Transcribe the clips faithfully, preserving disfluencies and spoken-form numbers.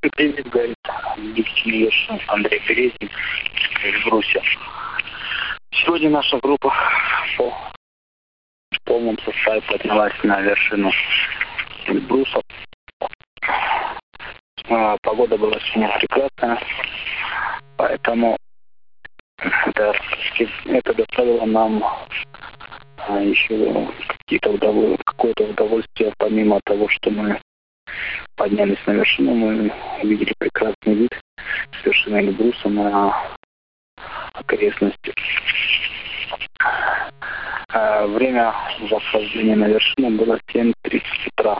Привет, говорит Евгений Вершин, Андрей Березин из Бруся. Сегодня наша группа по в полном составе поднялась на вершину Эльбруса. А, погода была сегодня прекрасная, поэтому это, это доставило нам а, еще какие-то удовольствия, какое-то удовольствие, помимо того, что мы поднялись на вершину, мы увидели прекрасный вид с вершины Эльбруса на окрестности. А, время восхождения на вершину было семь тридцать утра.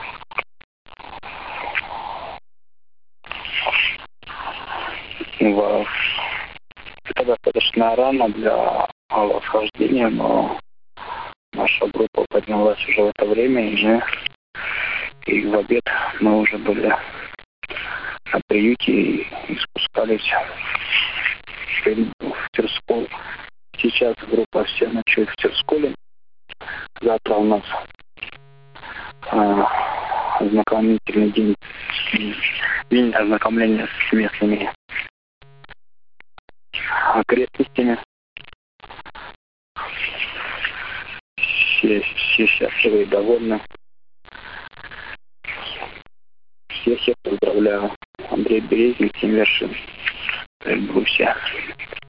Это достаточно рано для восхождения, но наша группа поднялась уже в это время, и мы и в обед мы уже были на приюте и, и спускались в Терскол. Сейчас группа все ночует в Терсколе. Завтра у нас а, ознакомительный день, день ознакомления с местными окрестностями. Все, все счастливы и довольны. Всех я поздравляю. Андрей Березин, семь вершин Эльбруса.